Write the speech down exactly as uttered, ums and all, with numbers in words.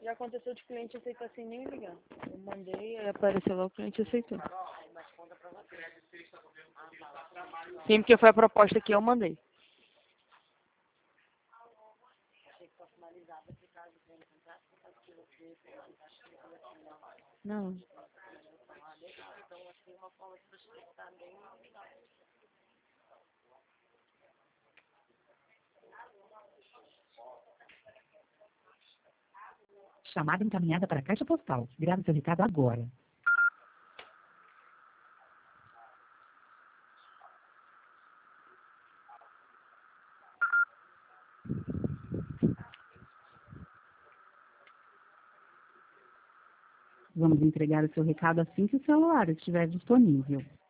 Já aconteceu de cliente aceitar sem nem ligar. Eu mandei, aí apareceu lá, o cliente aceitou. Sim, porque foi a proposta que eu mandei. Não. Chamada encaminhada para a caixa postal. Grave seu recado agora. Vamos entregar o seu recado assim que o celular estiver disponível.